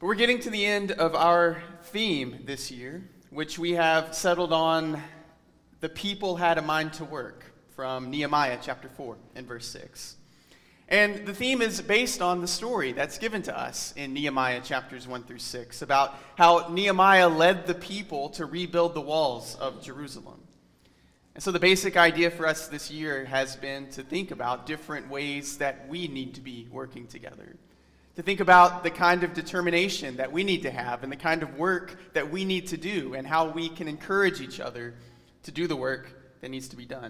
We're getting to the end of our theme this year, which we have settled on the people had a mind to work from Nehemiah chapter 4 and verse 6. And the theme is based on the story that's given to us in Nehemiah chapters 1 through 6 about how Nehemiah led the people to rebuild the walls of Jerusalem. And so the basic idea for us this year has been to think about different ways that we need to be working together. To think about the kind of determination that we need to have and the kind of work that we need to do and how we can encourage each other to do the work that needs to be done.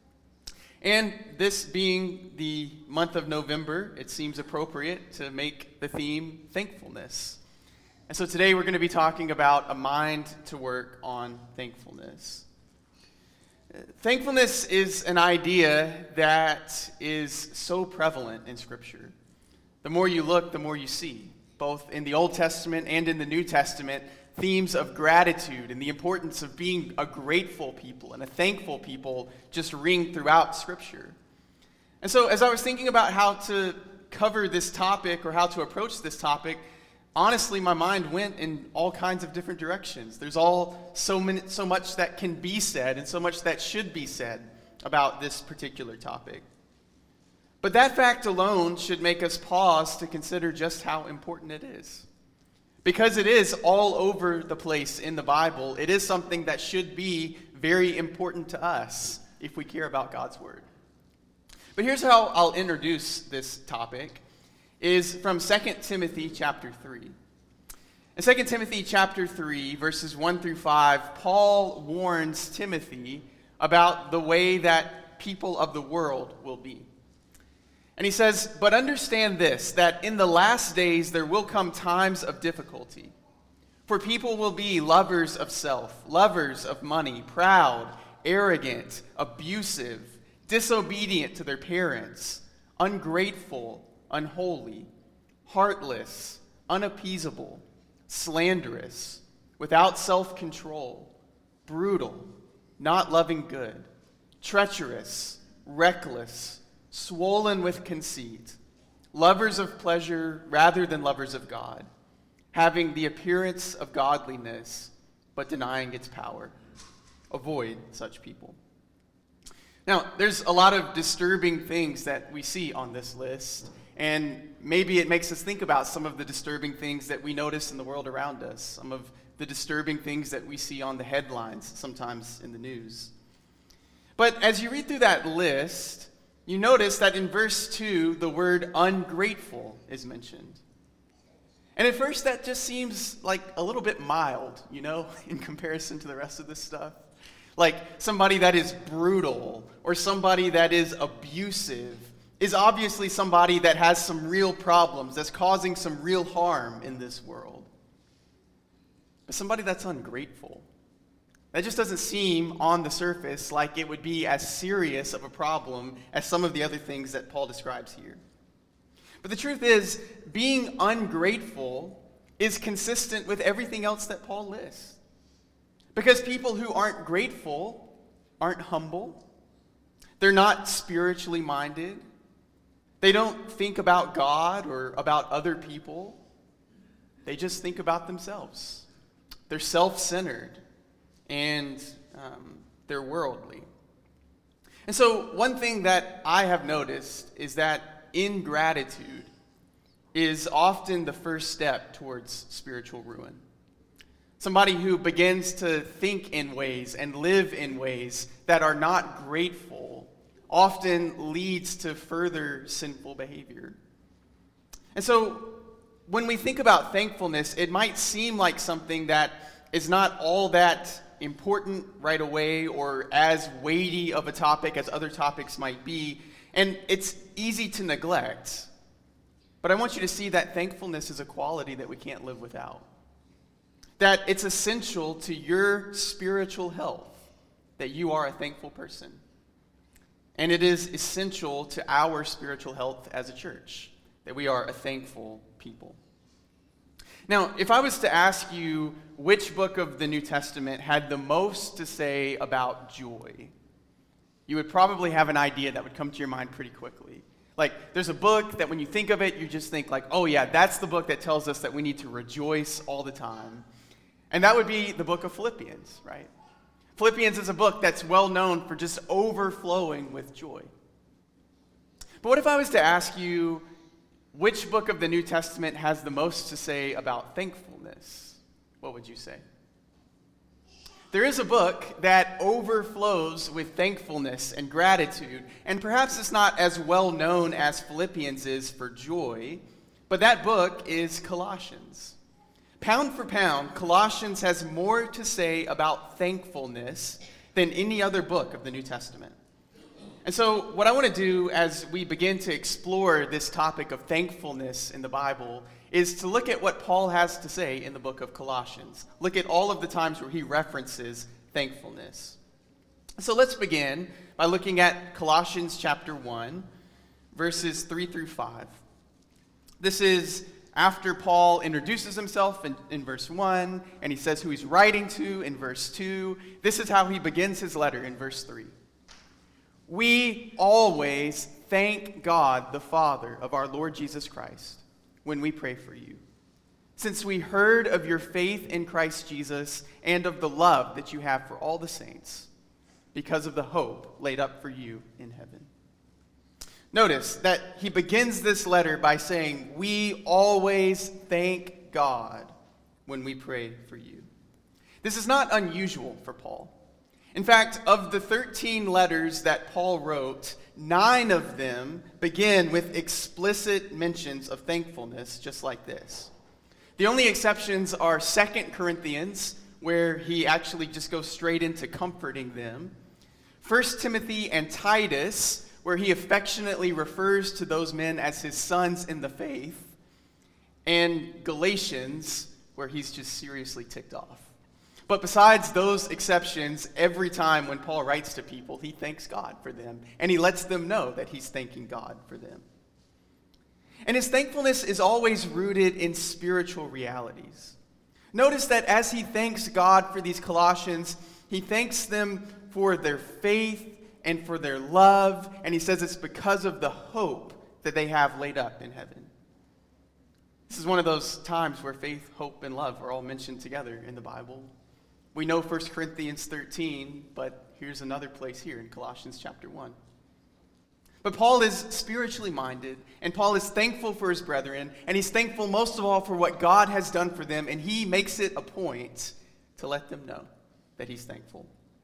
And this being the month of November, it seems appropriate to make the theme thankfulness. And so today we're going to be talking about a mind to work on thankfulness. Thankfulness is an idea that is so prevalent in Scripture. The more you look, the more you see, both in the Old Testament and in the New Testament, themes of gratitude and the importance of being a grateful people and a thankful people just ring throughout Scripture. And so as I was thinking about how to cover this topic or how to approach this topic, honestly, my mind went in all kinds of different directions. There's so much that can be said and so much that should be said about this particular topic. But that fact alone should make us pause to consider just how important it is. Because it is all over the place in the Bible, it is something that should be very important to us if we care about God's Word. But here's how I'll introduce this topic, is from 2 Timothy chapter 3. In 2 Timothy chapter 3, verses 1 through 5, Paul warns Timothy about the way that people of the world will be. And he says, "But understand this, that in the last days there will come times of difficulty. For people will be lovers of self, lovers of money, proud, arrogant, abusive, disobedient to their parents, ungrateful, unholy, heartless, unappeasable, slanderous, without self-control, brutal, not loving good, treacherous, reckless, swollen with conceit, lovers of pleasure rather than lovers of God, having the appearance of godliness, but denying its power. Avoid such people." Now, there's a lot of disturbing things that we see on this list, and maybe it makes us think about some of the disturbing things that we notice in the world around us, some of the disturbing things that we see on the headlines, sometimes in the news. But as you read through that list, you notice that in verse 2, the word ungrateful is mentioned. And at first that just seems like a little bit mild, in comparison to the rest of this stuff. Like somebody that is brutal or somebody that is abusive is obviously somebody that has some real problems, that's causing some real harm in this world. But somebody that's ungrateful, that just doesn't seem on the surface like it would be as serious of a problem as some of the other things that Paul describes here. But the truth is, being ungrateful is consistent with everything else that Paul lists. Because people who aren't grateful aren't humble. They're not spiritually minded. They don't think about God or about other people. They just think about themselves. They're self-centered. And they're worldly. And so one thing that I have noticed is that ingratitude is often the first step towards spiritual ruin. Somebody who begins to think in ways and live in ways that are not grateful often leads to further sinful behavior. And so when we think about thankfulness, it might seem like something that is not all that important right away or as weighty of a topic as other topics might be, and it's easy to neglect. But I want you to see that thankfulness is a quality that we can't live without. That it's essential to your spiritual health that you are a thankful person. And it is essential to our spiritual health as a church that we are a thankful people. Now, if I was to ask you which book of the New Testament had the most to say about joy, you would probably have an idea that would come to your mind pretty quickly. Like, there's a book that when you think of it, you just think like, oh yeah, that's the book that tells us that we need to rejoice all the time. And that would be the book of Philippians, right? Philippians is a book that's well known for just overflowing with joy. But what if I was to ask you, which book of the New Testament has the most to say about thankfulness? What would you say? There is a book that overflows with thankfulness and gratitude, and perhaps it's not as well known as Philippians is for joy, but that book is Colossians. Pound for pound, Colossians has more to say about thankfulness than any other book of the New Testament. And so what I want to do as we begin to explore this topic of thankfulness in the Bible is to look at what Paul has to say in the book of Colossians. Look at all of the times where he references thankfulness. So let's begin by looking at Colossians chapter 1, verses 3 through 5. This is after Paul introduces himself in verse 1, and he says who he's writing to in verse 2. This is how he begins his letter in verse 3. We always thank God, the Father of our Lord Jesus Christ, when we pray for you, since we heard of your faith in Christ Jesus and of the love that you have for all the saints, because of the hope laid up for you in heaven. Notice that he begins this letter by saying, we always thank God when we pray for you. This is not unusual for Paul. In fact, of the 13 letters that Paul wrote, 9 of them begin with explicit mentions of thankfulness, just like this. The only exceptions are 2 Corinthians, where he actually just goes straight into comforting them, 1 Timothy and Titus, where he affectionately refers to those men as his sons in the faith, and Galatians, where he's just seriously ticked off. But besides those exceptions, every time when Paul writes to people, he thanks God for them, and he lets them know that he's thanking God for them. And his thankfulness is always rooted in spiritual realities. Notice that as he thanks God for these Colossians, he thanks them for their faith and for their love, and he says it's because of the hope that they have laid up in heaven. This is one of those times where faith, hope, and love are all mentioned together in the Bible. We know 1 Corinthians 13, but here's another place here in Colossians chapter 1. But Paul is spiritually minded, and Paul is thankful for his brethren, and he's thankful most of all for what God has done for them, and he makes it a point to let them know that he's thankful.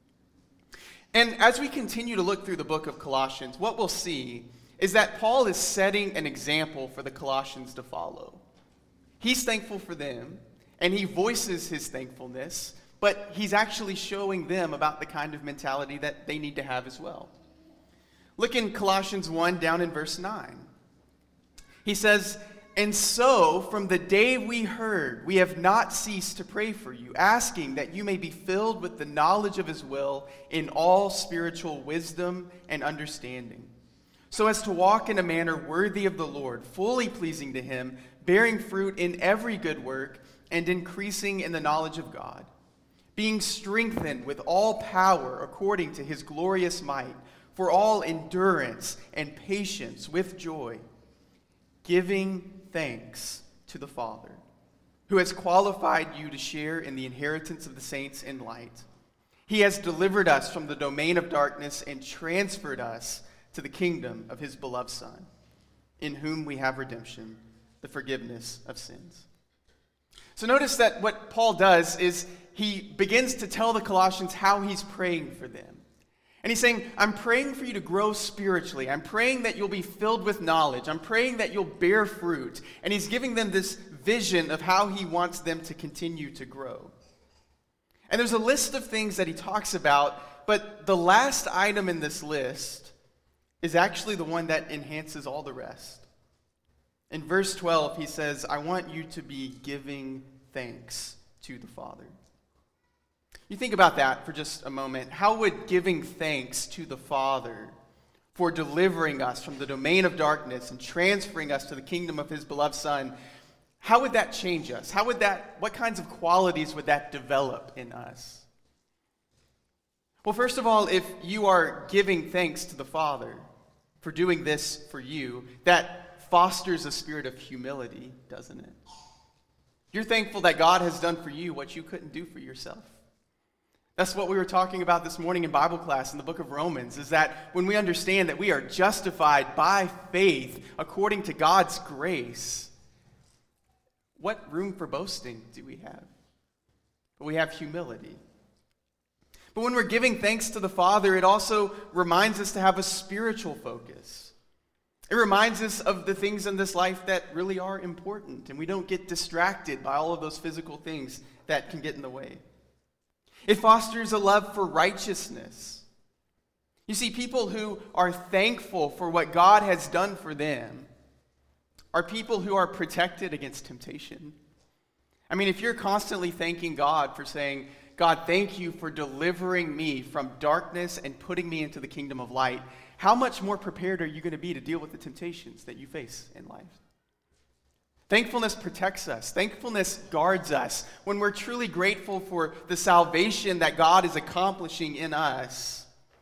And as we continue to look through the book of Colossians, what we'll see is that Paul is setting an example for the Colossians to follow. He's thankful for them, and he voices his thankfulness, but he's actually showing them about the kind of mentality that they need to have as well. Look in Colossians 1 down in verse 9. He says, and so from the day we heard, we have not ceased to pray for you, asking that you may be filled with the knowledge of his will in all spiritual wisdom and understanding, so as to walk in a manner worthy of the Lord, fully pleasing to him, bearing fruit in every good work, and increasing in the knowledge of God, being strengthened with all power according to his glorious might, for all endurance and patience with joy, giving thanks to the Father, who has qualified you to share in the inheritance of the saints in light. He has delivered us from the domain of darkness and transferred us to the kingdom of his beloved Son, in whom we have redemption, the forgiveness of sins. So notice that what Paul does is he begins to tell the Colossians how he's praying for them. And he's saying, I'm praying for you to grow spiritually. I'm praying that you'll be filled with knowledge. I'm praying that you'll bear fruit. And he's giving them this vision of how he wants them to continue to grow. And there's a list of things that he talks about, but the last item in this list is actually the one that enhances all the rest. In verse 12, he says, I want you to be giving thanks to the Father. You think about that for just a moment. How would giving thanks to the Father for delivering us from the domain of darkness and transferring us to the kingdom of his beloved Son, how would that change us? What kinds of qualities would that develop in us? Well, first of all, if you are giving thanks to the Father for doing this for you, that fosters a spirit of humility, doesn't it? You're thankful that God has done for you what you couldn't do for yourself. That's what we were talking about this morning in Bible class in the book of Romans, is that when we understand that we are justified by faith according to God's grace, what room for boasting do we have? We have humility. But when we're giving thanks to the Father, it also reminds us to have a spiritual focus. It reminds us of the things in this life that really are important, and we don't get distracted by all of those physical things that can get in the way. It fosters a love for righteousness. You see, people who are thankful for what God has done for them are people who are protected against temptation. I mean, if you're constantly thanking God for saying, God, thank you for delivering me from darkness and putting me into the kingdom of light, how much more prepared are you going to be to deal with the temptations that you face in life? Thankfulness protects us. Thankfulness guards us. When we're truly grateful for the salvation that God is accomplishing in us,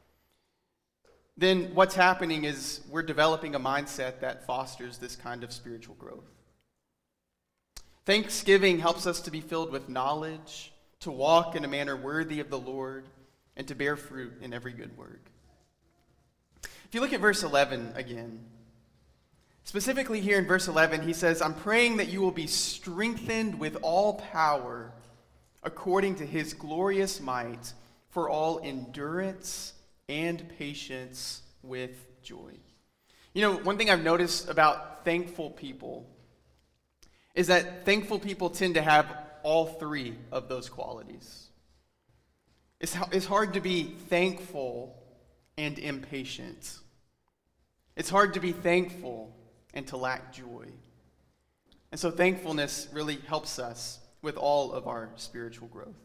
then what's happening is we're developing a mindset that fosters this kind of spiritual growth. Thanksgiving helps us to be filled with knowledge, to walk in a manner worthy of the Lord, and to bear fruit in every good work. If you look at verse 11 again, specifically here in verse 11, he says, I'm praying that you will be strengthened with all power according to his glorious might for all endurance and patience with joy. You know, one thing I've noticed about thankful people is that thankful people tend to have all three of those qualities. It's hard to be thankful and impatient. It's hard to be thankful and to lack joy. And so thankfulness really helps us with all of our spiritual growth.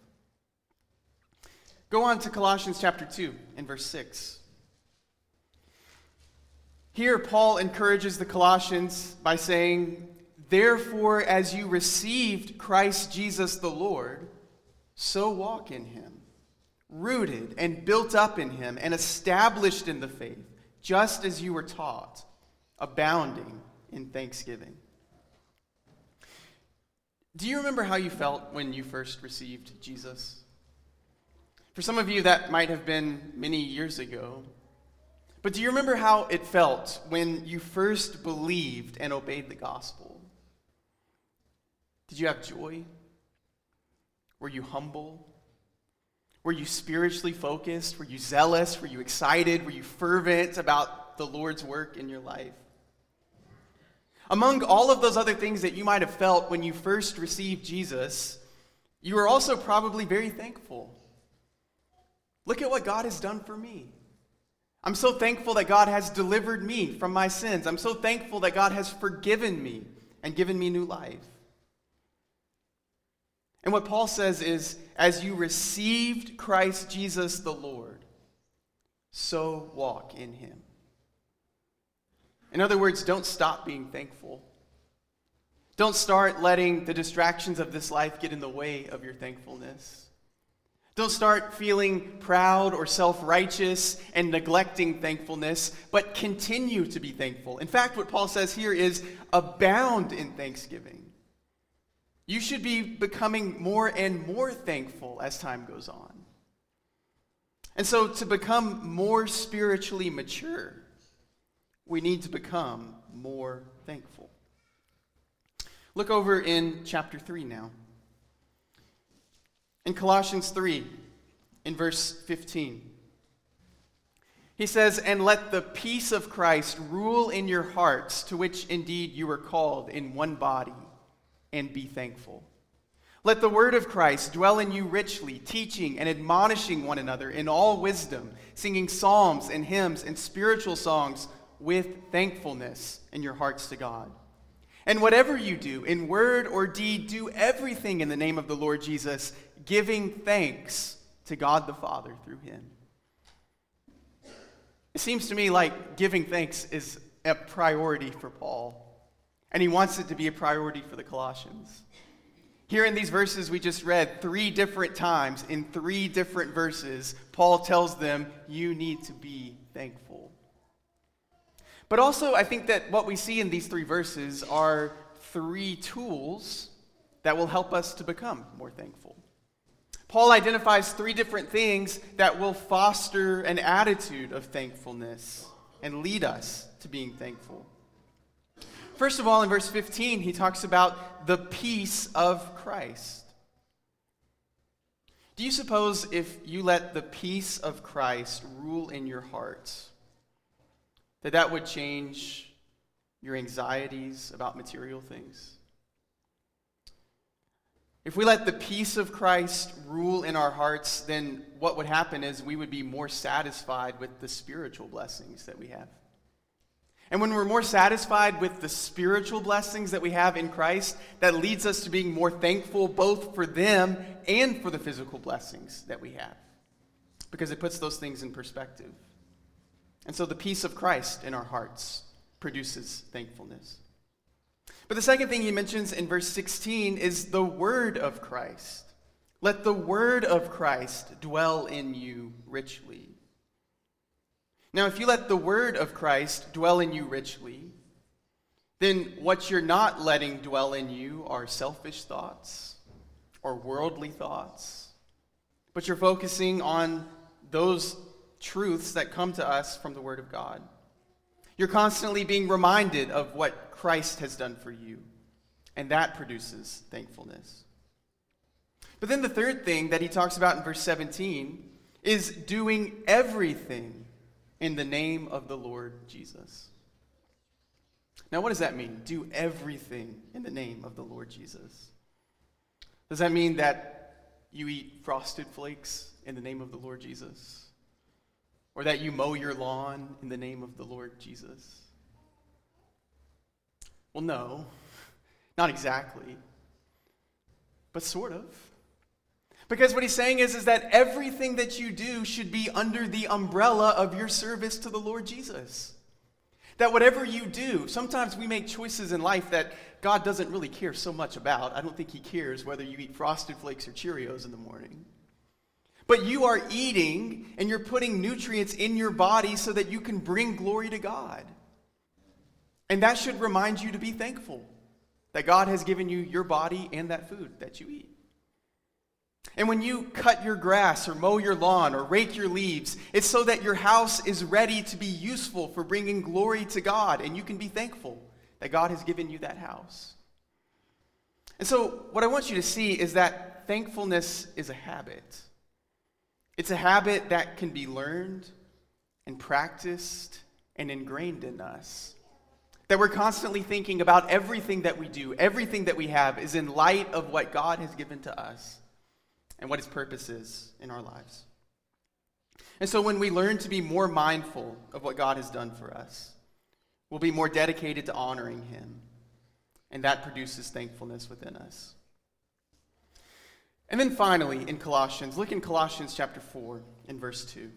Go on to Colossians chapter 2 and verse 6. Here Paul encourages the Colossians by saying, therefore, as you received Christ Jesus the Lord, so walk in him, rooted and built up in him and established in the faith, just as you were taught, abounding in thanksgiving. Do you remember how you felt when you first received Jesus? For some of you, that might have been many years ago. But do you remember how it felt when you first believed and obeyed the gospel? Did you have joy? Were you humble? Were you spiritually focused? Were you zealous? Were you excited? Were you fervent about the Lord's work in your life? Among all of those other things that you might have felt when you first received Jesus, you were also probably very thankful. Look at what God has done for me. I'm so thankful that God has delivered me from my sins. I'm so thankful that God has forgiven me and given me new life. And what Paul says is, as you received Christ Jesus the Lord, so walk in him. In other words, don't stop being thankful. Don't start letting the distractions of this life get in the way of your thankfulness. Don't start feeling proud or self-righteous and neglecting thankfulness, but continue to be thankful. In fact, what Paul says here is abound in thanksgiving. You should be becoming more and more thankful as time goes on. And so to become more spiritually mature, we need to become more thankful. Look over in chapter 3 now. In Colossians 3, in verse 15, he says, and let the peace of Christ rule in your hearts, to which indeed you were called in one body, and be thankful. Let the word of Christ dwell in you richly, teaching and admonishing one another in all wisdom, singing psalms and hymns and spiritual songs with thankfulness in your hearts to God. And whatever you do, in word or deed, do everything in the name of the Lord Jesus, giving thanks to God the Father through him. It seems to me like giving thanks is a priority for Paul, and he wants it to be a priority for the Colossians. Here in these verses we just read, 3 different times in 3 different verses, Paul tells them, you need to be thankful. But also, I think that what we see in these three verses are three tools that will help us to become more thankful. Paul identifies three different things that will foster an attitude of thankfulness and lead us to being thankful. First of all, in verse 15, he talks about the peace of Christ. Do you suppose if you let the peace of Christ rule in your hearts, that would change your anxieties about material things? If we let the peace of Christ rule in our hearts, then what would happen is we would be more satisfied with the spiritual blessings that we have. And when we're more satisfied with the spiritual blessings that we have in Christ, that leads us to being more thankful both for them and for the physical blessings that we have, because it puts those things in perspective. And so the peace of Christ in our hearts produces thankfulness. But the second thing he mentions in verse 16 is the word of Christ. Let the word of Christ dwell in you richly. Now, if you let the word of Christ dwell in you richly, then what you're not letting dwell in you are selfish thoughts or worldly thoughts, but you're focusing on those truths that come to us from the word of God. You're constantly being reminded of what Christ has done for you, and that produces thankfulness. But then the third thing that he talks about in verse 17 is doing everything in the name of the Lord Jesus. Now, what does that mean? Do everything in the name of the Lord Jesus. Does that mean that you eat Frosted Flakes in the name of the Lord Jesus? Or that you mow your lawn in the name of the Lord Jesus? Well, no, not exactly, but sort of. Because what he's saying is that everything that you do should be under the umbrella of your service to the Lord Jesus. That whatever you do, sometimes we make choices in life that God doesn't really care so much about. I don't think he cares whether you eat Frosted Flakes or Cheerios in the morning. But you are eating and you're putting nutrients in your body so that you can bring glory to God. And that should remind you to be thankful that God has given you your body and that food that you eat. And when you cut your grass or mow your lawn or rake your leaves, it's so that your house is ready to be useful for bringing glory to God, and you can be thankful that God has given you that house. And so what I want you to see is that thankfulness is a habit. It's a habit that can be learned and practiced and ingrained in us. That we're constantly thinking about everything that we do, everything that we have is in light of what God has given to us and what his purpose is in our lives. And so when we learn to be more mindful of what God has done for us, we'll be more dedicated to honoring him, and that produces thankfulness within us. And then finally, in Colossians, look in Colossians chapter 4 in verse 2.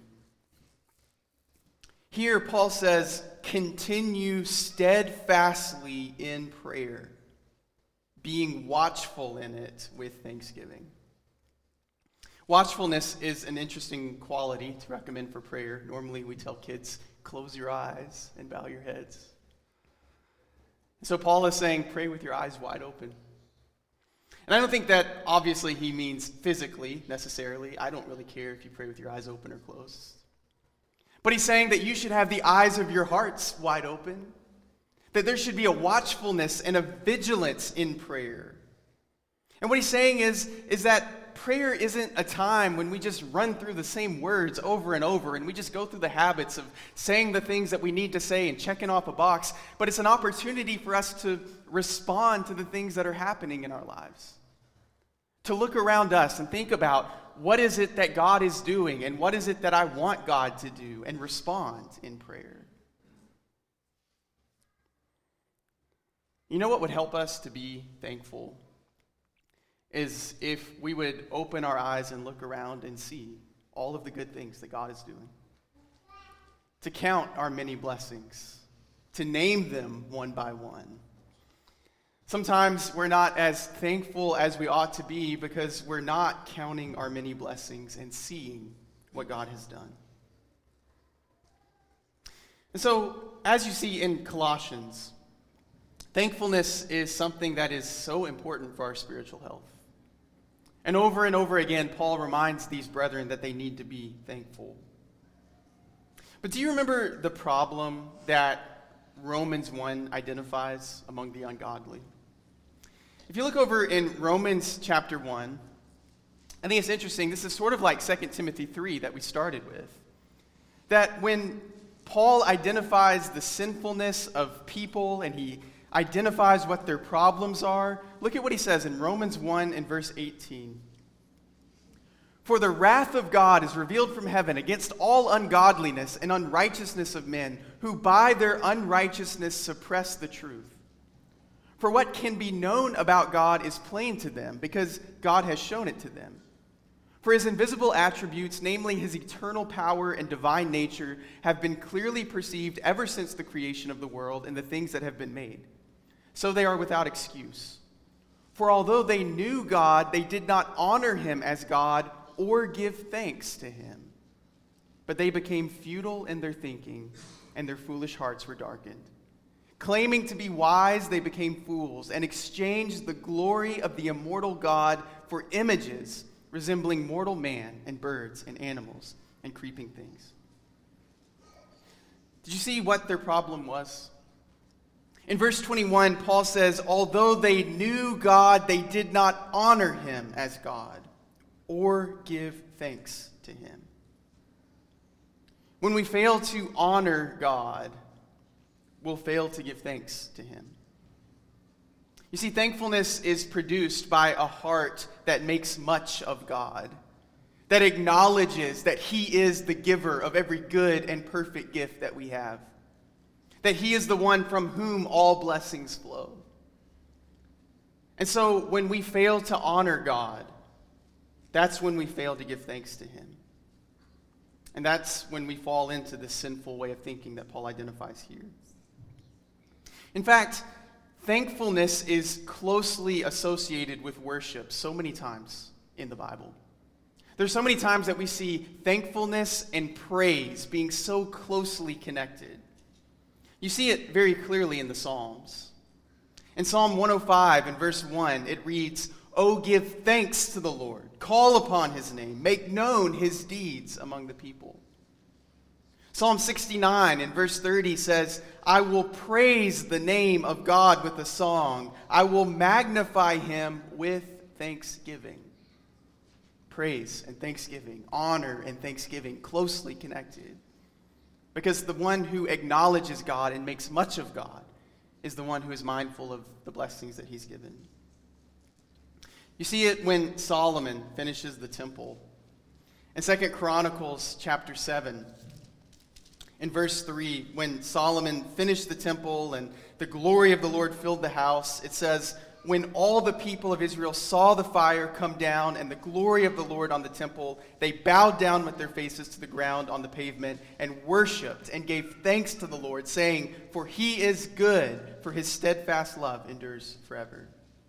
Here, Paul says, continue steadfastly in prayer, being watchful in it with thanksgiving. Watchfulness is an interesting quality to recommend for prayer. Normally, we tell kids, close your eyes and bow your heads. So Paul is saying, pray with your eyes wide open. And I don't think that obviously he means physically necessarily. I don't really care if you pray with your eyes open or closed. But he's saying that you should have the eyes of your hearts wide open. That there should be a watchfulness and a vigilance in prayer. And what he's saying is that prayer isn't a time when we just run through the same words over and over and we just go through the habits of saying the things that we need to say and checking off a box, but it's an opportunity for us to respond to the things that are happening in our lives. To look around us and think about what is it that God is doing and what is it that I want God to do, and respond in prayer. You know what would help us to be thankful? Is if we would open our eyes and look around and see all of the good things that God is doing. To count our many blessings. To name them one by one. Sometimes we're not as thankful as we ought to be because we're not counting our many blessings and seeing what God has done. And so, as you see in Colossians, thankfulness is something that is so important for our spiritual health. And over again, Paul reminds these brethren that they need to be thankful. But do you remember the problem that Romans 1 identifies among the ungodly? If you look over in Romans chapter 1, I think it's interesting. This is sort of like 2 Timothy 3 that we started with. That when Paul identifies the sinfulness of people and he identifies what their problems are, look at what he says in Romans 1 and verse 18. For the wrath of God is revealed from heaven against all ungodliness and unrighteousness of men, who by their unrighteousness suppress the truth. For what can be known about God is plain to them, because God has shown it to them. For his invisible attributes, namely his eternal power and divine nature, have been clearly perceived ever since the creation of the world and the things that have been made. So they are without excuse. For although they knew God, they did not honor him as God or give thanks to him. But they became futile in their thinking, and their foolish hearts were darkened. Claiming to be wise, they became fools and exchanged the glory of the immortal God for images resembling mortal man and birds and animals and creeping things. Did you see what their problem was? In verse 21, Paul says, although they knew God, they did not honor him as God or give thanks to him. When we fail to honor God, we'll fail to give thanks to him. You see, thankfulness is produced by a heart that makes much of God, that acknowledges that he is the giver of every good and perfect gift that we have, that he is the one from whom all blessings flow. And so when we fail to honor God, that's when we fail to give thanks to him. And that's when we fall into this sinful way of thinking that Paul identifies here. In fact, thankfulness is closely associated with worship so many times in the Bible. There's so many times that we see thankfulness and praise being so closely connected. You see it very clearly in the Psalms. In Psalm 105 and verse 1, it reads, "Oh, give thanks to the Lord, call upon his name, make known his deeds among the people." Psalm 69 and verse 30 says, "I will praise the name of God with a song. I will magnify him with thanksgiving." Praise and thanksgiving, honor and thanksgiving, closely connected. Because the one who acknowledges God and makes much of God is the one who is mindful of the blessings that he's given. You see it when Solomon finishes the temple. In 2 Chronicles chapter 7, in verse 3, when Solomon finished the temple and the glory of the Lord filled the house, it says, when all the people of Israel saw the fire come down and the glory of the Lord on the temple, they bowed down with their faces to the ground on the pavement and worshipped and gave thanks to the Lord, saying, "For he is good, for his steadfast love endures forever."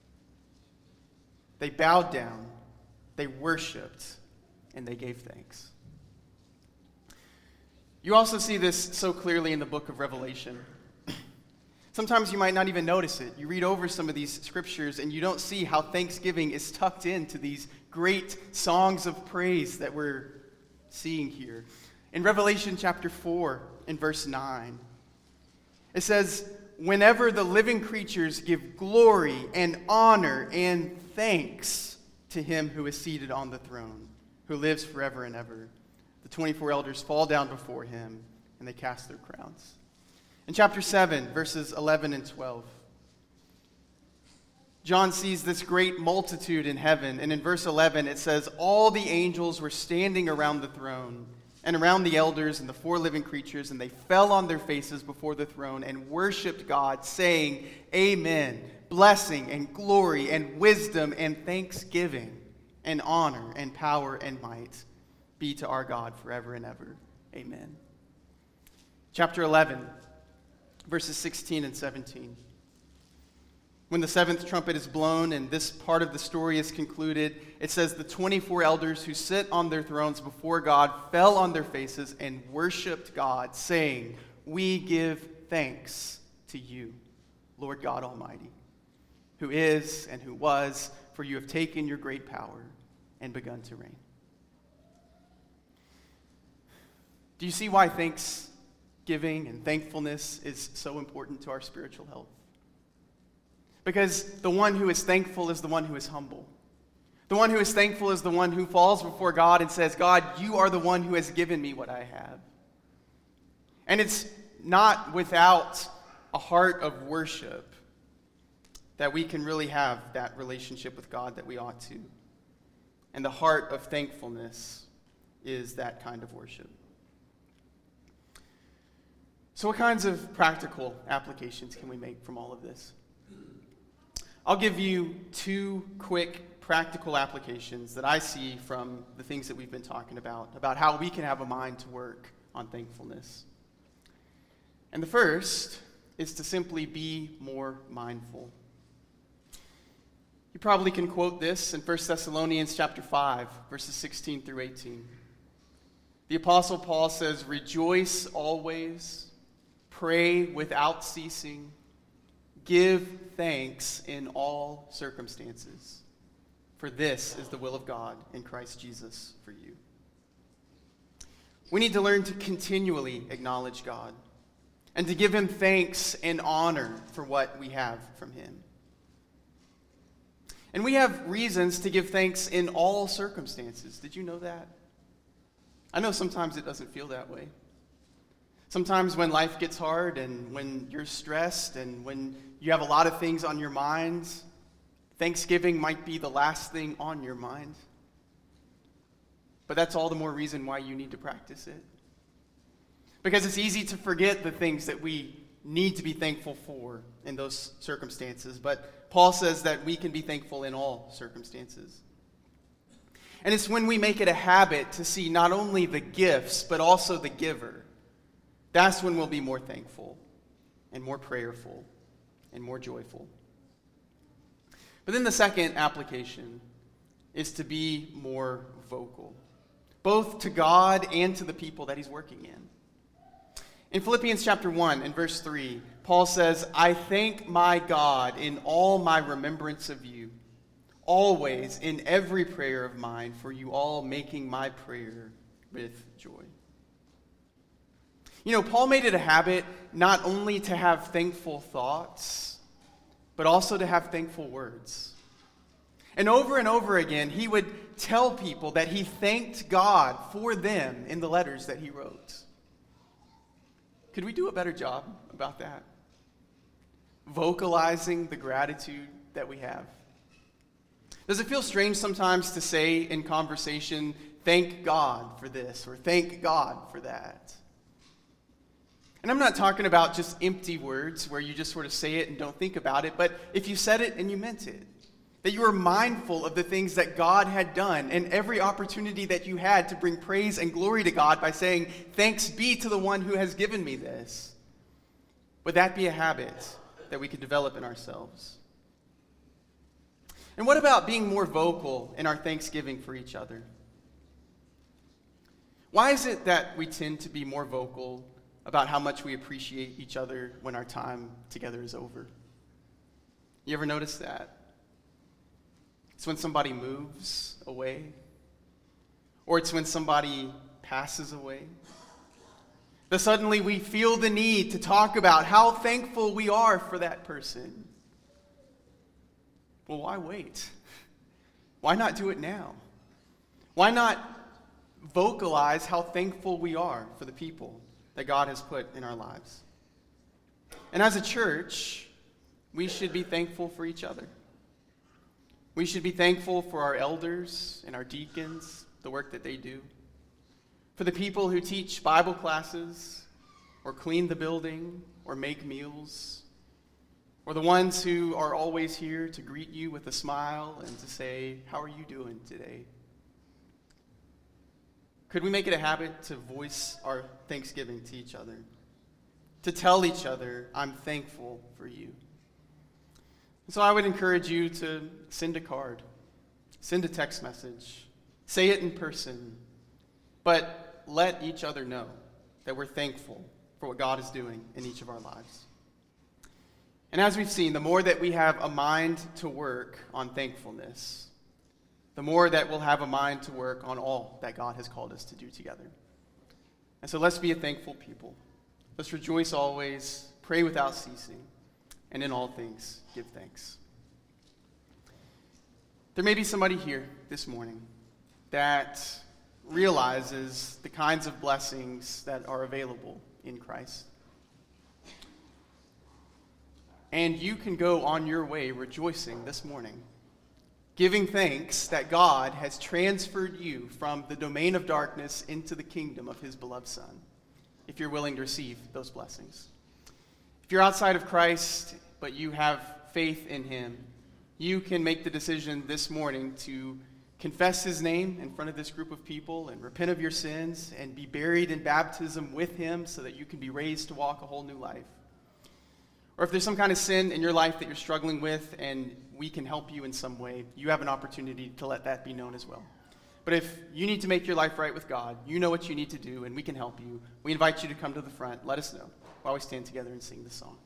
They bowed down, they worshipped, and they gave thanks. You also see this so clearly in the book of Revelation. Sometimes you might not even notice it. You read over some of these scriptures and you don't see how thanksgiving is tucked into these great songs of praise that we're seeing here. In Revelation chapter 4 and verse 9, it says, "Whenever the living creatures give glory and honor and thanks to him who is seated on the throne, who lives forever and ever, the 24 elders fall down before him and they cast their crowns." In chapter 7, verses 11 and 12, John sees this great multitude in heaven, and in verse 11 it says, "All the angels were standing around the throne and around the elders and the four living creatures, and they fell on their faces before the throne and worshipped God, saying, 'Amen, blessing and glory and wisdom and thanksgiving and honor and power and might be to our God forever and ever. Amen.'" Chapter 11, verses 16 and 17. When the seventh trumpet is blown and this part of the story is concluded, it says, "The 24 elders who sit on their thrones before God fell on their faces and worshipped God, saying, we give thanks to you, Lord God Almighty, who is and who was, for you have taken your great power and begun to reign. Do you see why thanksgiving and thankfulness is so important to our spiritual health? Because the one who is thankful is the one who is humble. The one who is thankful is the one who falls before God and says, God, you are the one who has given me what I have. And it's not without a heart of worship that we can really have that relationship with God that we ought to. And the heart of thankfulness is that kind of worship. So what kinds of practical applications can we make from all of this? I'll give you 2 quick practical applications that I see from the things that we've been talking about how we can have a mind to work on thankfulness. And the first is to simply be more mindful. You probably can quote this in 1 Thessalonians chapter 5, verses 16 through 18. The Apostle Paul says, "Rejoice always, pray without ceasing, give thanks in all circumstances, for this is the will of God in Christ Jesus for you." We need to learn to continually acknowledge God and to give him thanks and honor for what we have from him. And we have reasons to give thanks in all circumstances. Did you know that? I know sometimes it doesn't feel that way. Sometimes when life gets hard and when you're stressed and when you have a lot of things on your mind, Thanksgiving might be the last thing on your mind. But that's all the more reason why you need to practice it. Because it's easy to forget the things that we need to be thankful for in those circumstances. But Paul says that we can be thankful in all circumstances. And it's when we make it a habit to see not only the gifts, but also the giver. That's when we'll be more thankful and more prayerful and more joyful. But then the second application is to be more vocal, both to God and to the people that he's working in. In Philippians chapter 1 and verse 3, Paul says, "I thank my God in all my remembrance of you, always in every prayer of mine, for you all making my prayer with joy." You know, Paul made it a habit not only to have thankful thoughts, but also to have thankful words. And over again, he would tell people that he thanked God for them in the letters that he wrote. Could we do a better job about that? Vocalizing the gratitude that we have. Does it feel strange sometimes to say in conversation, "Thank God for this," or "Thank God for that"? And I'm not talking about just empty words where you just sort of say it and don't think about it, but if you said it and you meant it, that you were mindful of the things that God had done and every opportunity that you had to bring praise and glory to God by saying, "Thanks be to the one who has given me this." Would that be a habit that we could develop in ourselves? And what about being more vocal in our thanksgiving for each other? Why is it that we tend to be more vocal about how much we appreciate each other when our time together is over? You ever notice that? It's when somebody moves away, or it's when somebody passes away, that suddenly we feel the need to talk about how thankful we are for that person. Well, why wait? Why not do it now? Why not vocalize how thankful we are for the people that God has put in our lives? And as a church, we should be thankful for each other. We should be thankful for our elders and our deacons, the work that they do, for the people who teach Bible classes or clean the building or make meals, or the ones who are always here to greet you with a smile and to say, "How are you doing today?" Could we make it a habit to voice our thanksgiving to each other? To tell each other, "I'm thankful for you." So I would encourage you to send a card, send a text message, say it in person, but let each other know that we're thankful for what God is doing in each of our lives. And as we've seen, the more that we have a mind to work on thankfulness, the more that we'll have a mind to work on all that God has called us to do together. And so let's be a thankful people. Let's rejoice always, pray without ceasing, and in all things give thanks. There may be somebody here this morning that realizes the kinds of blessings that are available in Christ. And you can go on your way rejoicing this morning, giving thanks that God has transferred you from the domain of darkness into the kingdom of his beloved Son, if you're willing to receive those blessings. If you're outside of Christ, but you have faith in him, you can make the decision this morning to confess his name in front of this group of people and repent of your sins and be buried in baptism with him so that you can be raised to walk a whole new life. Or if there's some kind of sin in your life that you're struggling with and we can help you in some way, you have an opportunity to let that be known as well. But if you need to make your life right with God, you know what you need to do and we can help you. We invite you to come to the front. Let us know while we stand together and sing this song.